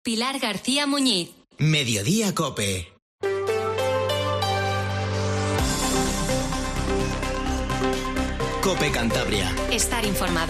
Pilar García Muñiz. Mediodía COPE. COPE Cantabria. Estar informado.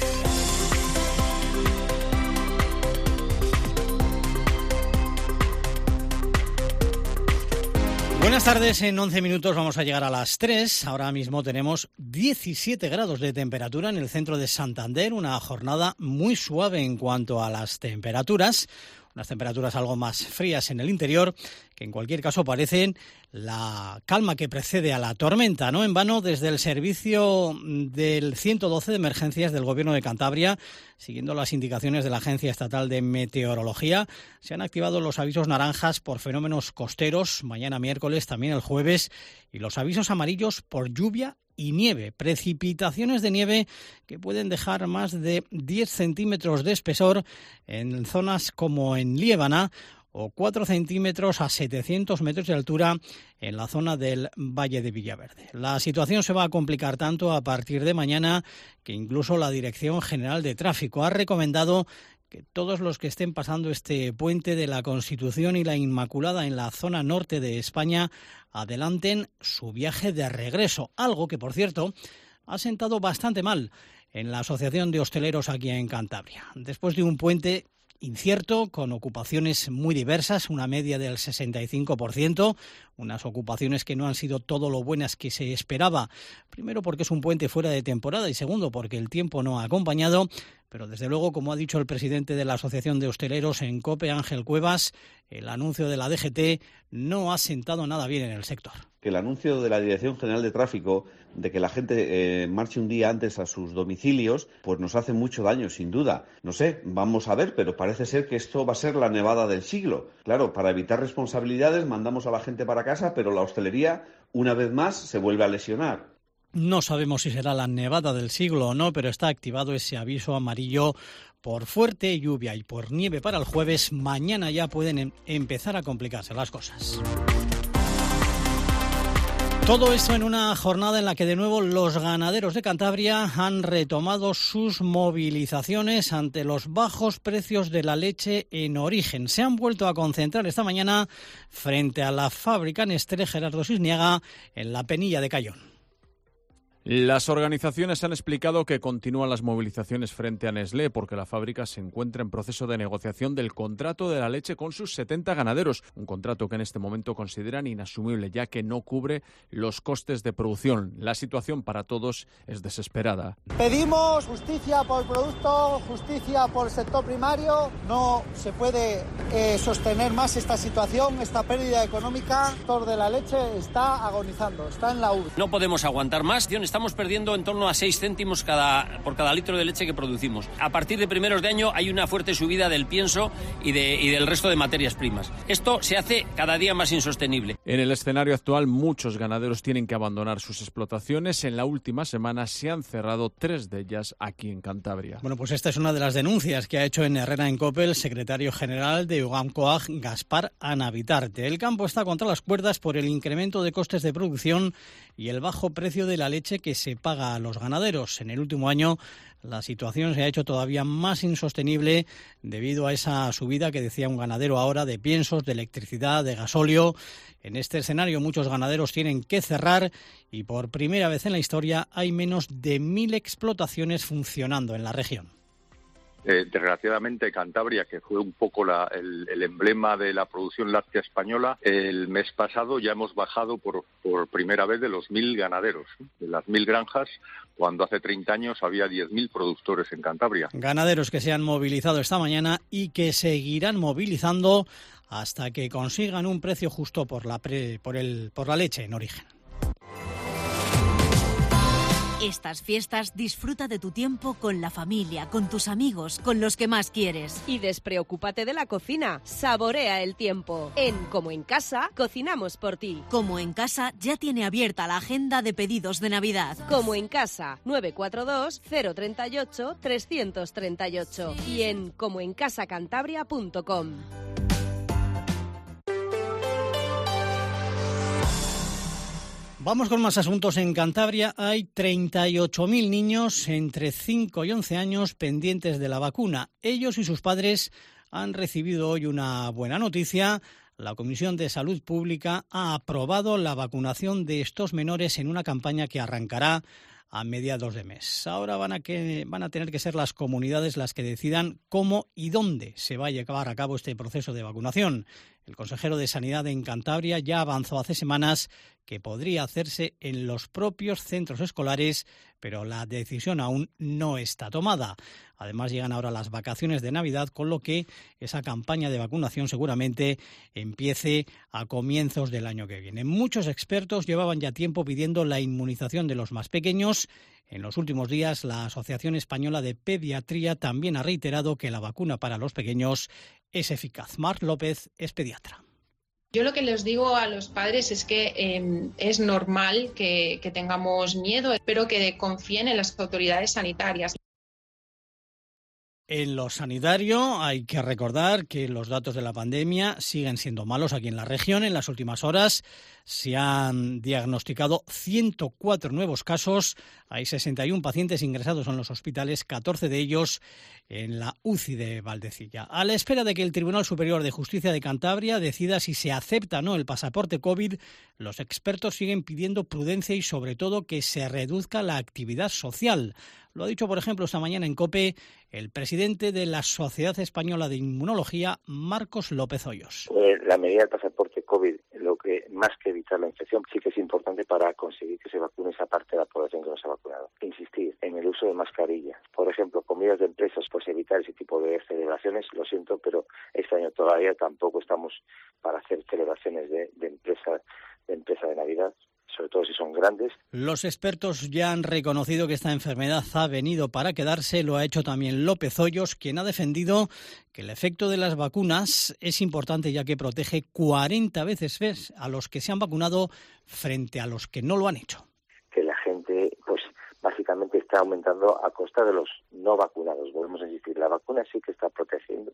Buenas tardes, en 11 minutos vamos a llegar a las 3. Ahora mismo tenemos 17 grados de temperatura en el centro de Santander, una jornada muy suave en cuanto a las temperaturas. Unas temperaturas algo más frías en el interior, que en cualquier caso parecen la calma que precede a la tormenta. No en vano, desde el servicio del 112 de emergencias del Gobierno de Cantabria, siguiendo las indicaciones de la Agencia Estatal de Meteorología, se han activado los avisos naranjas por fenómenos costeros, mañana miércoles, también el jueves, y los avisos amarillos por lluvia y nieve, precipitaciones de nieve que pueden dejar más de 10 centímetros de espesor en zonas como en Liébana o 4 centímetros a 700 metros de altura en la zona del Valle de Villaverde. La situación se va a complicar tanto a partir de mañana que incluso la Dirección General de Tráfico ha recomendado que todos los que estén pasando este puente de la Constitución y la Inmaculada en la zona norte de España adelanten su viaje de regreso, algo que, por cierto, ha sentado bastante mal en la Asociación de Hosteleros aquí en Cantabria. Después de un puente incierto, con ocupaciones muy diversas, una media del 65%, unas ocupaciones que no han sido todo lo buenas que se esperaba, primero porque es un puente fuera de temporada y segundo porque el tiempo no ha acompañado, pero desde luego, como ha dicho el presidente de la Asociación de Hosteleros en COPE, Ángel Cuevas, el anuncio de la DGT no ha sentado nada bien en el sector. Que el anuncio de la Dirección General de Tráfico de que la gente marche un día antes a sus domicilios, pues nos hace mucho daño, sin duda. No sé, vamos a ver, pero parece ser que esto va a ser la nevada del siglo. Claro, para evitar responsabilidades mandamos a la gente para casa, pero la hostelería, una vez más, se vuelve a lesionar. No sabemos si será la nevada del siglo o no, pero está activado ese aviso amarillo por fuerte lluvia y por nieve para el jueves. Mañana ya pueden empezar a complicarse las cosas. Todo esto en una jornada en la que de nuevo los ganaderos de Cantabria han retomado sus movilizaciones ante los bajos precios de la leche en origen. Se han vuelto a concentrar esta mañana frente a la fábrica Nestlé Gerardo Sisniaga en la Penilla de Cayón. Las organizaciones han explicado que continúan las movilizaciones frente a Nestlé porque la fábrica se encuentra en proceso de negociación del contrato de la leche con sus 70 ganaderos, un contrato que en este momento consideran inasumible ya que no cubre los costes de producción. La situación para todos es desesperada. Pedimos justicia por el producto, justicia por el sector primario. No se puede sostener más esta situación, esta pérdida económica. El sector de la leche está agonizando, está en la urbe. No podemos aguantar más. Estamos perdiendo en torno a 6 céntimos por cada litro de leche que producimos. A partir de primeros de año hay una fuerte subida del pienso y del resto de materias primas. Esto se hace cada día más insostenible. En el escenario actual, muchos ganaderos tienen que abandonar sus explotaciones. En la última semana se han cerrado 3 de ellas aquí en Cantabria. Bueno, pues esta es una de las denuncias que ha hecho en Herrera en COPE el secretario general de UGAM-COAG, Gaspar Anavitarte. El campo está contra las cuerdas por el incremento de costes de producción y el bajo precio de la leche que se paga a los ganaderos. En el último año la situación se ha hecho todavía más insostenible debido a esa subida que decía un ganadero ahora de piensos, de electricidad, de gasóleo. En este escenario muchos ganaderos tienen que cerrar y por primera vez en la historia hay menos de 1.000 explotaciones funcionando en la región. Desgraciadamente Cantabria, que fue un poco el emblema de la producción láctea española, el mes pasado ya hemos bajado por primera vez de los 1.000 ganaderos, de las 1.000 granjas, cuando hace 30 años había 10.000 productores en Cantabria. Ganaderos que se han movilizado esta mañana y que seguirán movilizando hasta que consigan un precio justo por la leche en origen. Estas fiestas disfruta de tu tiempo con la familia, con tus amigos, con los que más quieres. Y despreocúpate de la cocina. Saborea el tiempo. En Como en Casa, cocinamos por ti. Como en Casa ya tiene abierta la agenda de pedidos de Navidad. Como en Casa, 942-038-338. Y en comoencasacantabria.com. Vamos con más asuntos. En Cantabria hay 38.000 niños entre 5 y 11 años pendientes de la vacuna. Ellos y sus padres han recibido hoy una buena noticia. La Comisión de Salud Pública ha aprobado la vacunación de estos menores en una campaña que arrancará a mediados de mes. Ahora van a tener que ser las comunidades las que decidan cómo y dónde se va a llevar a cabo este proceso de vacunación. El consejero de Sanidad en Cantabria ya avanzó hace semanas que podría hacerse en los propios centros escolares, pero la decisión aún no está tomada. Además, llegan ahora las vacaciones de Navidad, con lo que esa campaña de vacunación seguramente empiece a comienzos del año que viene. Muchos expertos llevaban ya tiempo pidiendo la inmunización de los más pequeños. En los últimos días, la Asociación Española de Pediatría también ha reiterado que la vacuna para los pequeños es eficaz. Mar López es pediatra. Yo lo que les digo a los padres es que es normal que tengamos miedo, pero que confíen en las autoridades sanitarias. En lo sanitario hay que recordar que los datos de la pandemia siguen siendo malos aquí en la región. En las últimas horas se han diagnosticado 104 nuevos casos. Hay 61 pacientes ingresados en los hospitales, 14 de ellos en la UCI de Valdecilla. A la espera de que el Tribunal Superior de Justicia de Cantabria decida si se acepta o no el pasaporte COVID, los expertos siguen pidiendo prudencia y sobre todo que se reduzca la actividad social. Lo ha dicho, por ejemplo, esta mañana en COPE el presidente de la Sociedad Española de Inmunología, Marcos López Hoyos. La medida del pasaporte COVID, lo que más que evitar la infección, sí que es importante para conseguir que se vacune esa parte de la población que no se ha vacunado. Insistir en el uso de mascarillas. Por ejemplo, comidas de empresas, pues evitar ese tipo de celebraciones. Lo siento, pero este año todavía tampoco estamos para hacer celebraciones de empresa de Navidad, sobre todo si son grandes. Los expertos ya han reconocido que esta enfermedad ha venido para quedarse. Lo ha hecho también López Hoyos, quien ha defendido que el efecto de las vacunas es importante ya que protege 40 veces más a los que se han vacunado frente a los que no lo han hecho. Que la gente, pues básicamente está aumentando a costa de los no vacunados. Volvemos a insistir, la vacuna sí que está protegiendo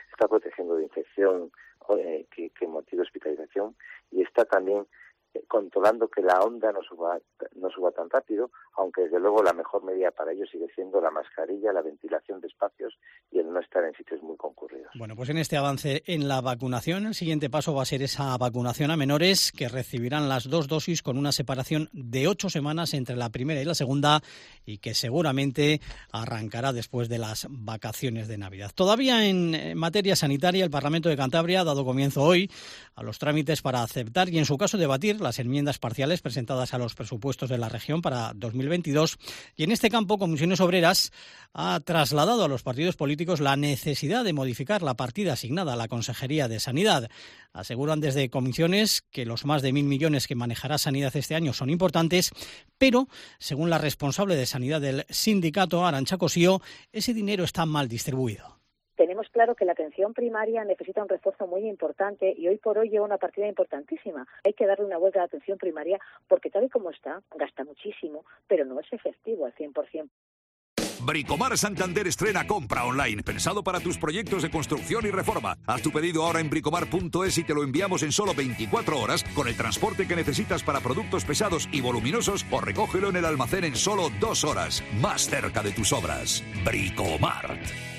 de infección que motive hospitalización y está también controlando que la onda no suba tan rápido, aunque desde luego la mejor medida para ello sigue siendo la mascarilla, la ventilación de espacios y el no estar en sitios muy concurridos. Bueno, pues en este avance en la vacunación, el siguiente paso va a ser esa vacunación a menores que recibirán las 2 dosis con una separación de 8 semanas entre la primera y la segunda y que seguramente arrancará después de las vacaciones de Navidad. Todavía en materia sanitaria, el Parlamento de Cantabria ha dado comienzo hoy a los trámites para aceptar y en su caso debatir las enmiendas parciales presentadas a los presupuestos de la región para 2022 y en este campo Comisiones Obreras ha trasladado a los partidos políticos la necesidad de modificar la partida asignada a la Consejería de Sanidad. Aseguran desde Comisiones que los más de 1.000 millones que manejará Sanidad este año son importantes, pero según la responsable de Sanidad del sindicato, Arantxa Cosío, ese dinero está mal distribuido. Tenemos claro que la atención primaria necesita un refuerzo muy importante y hoy por hoy lleva una partida importantísima. Hay que darle una vuelta a la atención primaria porque tal y como está, gasta muchísimo, pero no es efectivo al 100%. Bricomar Santander estrena compra online, pensado para tus proyectos de construcción y reforma. Haz tu pedido ahora en bricomar.es y te lo enviamos en solo 24 horas con el transporte que necesitas para productos pesados y voluminosos o recógelo en el almacén en solo 2 horas. Más cerca de tus obras. Bricomart.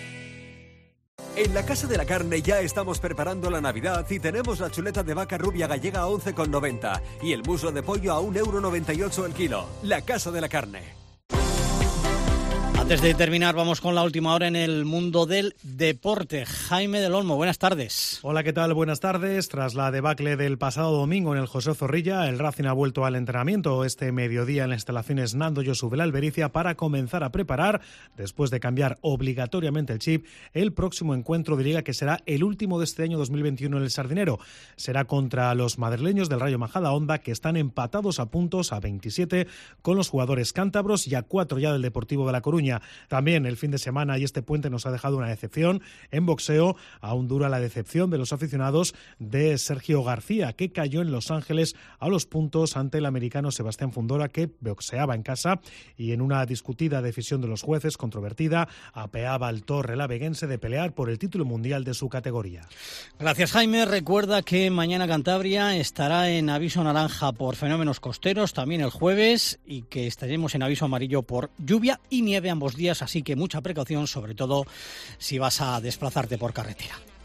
En la Casa de la Carne ya estamos preparando la Navidad y tenemos la chuleta de vaca rubia gallega a 11,90 y el muslo de pollo a 1,98 € el kilo. La Casa de la Carne. Antes de terminar, vamos con la última hora en el mundo del deporte. Jaime del Olmo, buenas tardes. Hola, ¿qué tal? Buenas tardes. Tras la debacle del pasado domingo en el José Zorrilla, el Racing ha vuelto al entrenamiento este mediodía en las instalaciones Nando Josu de la Albericia para comenzar a preparar, después de cambiar obligatoriamente el chip, el próximo encuentro de Liga que será el último de este año 2021 en el Sardinero. Será contra los madrileños del Rayo Majadahonda, que están empatados a puntos a 27 con los jugadores cántabros y a 4 ya del Deportivo de La Coruña. También el fin de semana y este puente nos ha dejado una decepción. En boxeo, aún dura la decepción de los aficionados de Sergio García, que cayó en Los Ángeles a los puntos ante el americano Sebastián Fundora, que boxeaba en casa y en una discutida decisión de los jueces controvertida, apeaba al torre laveguense de pelear por el título mundial de su categoría. Gracias, Jaime. Recuerda que mañana Cantabria estará en aviso naranja por fenómenos costeros, también el jueves, y que estaremos en aviso amarillo por lluvia y nieve ambos ambos días, así que mucha precaución, sobre todo si vas a desplazarte por carretera.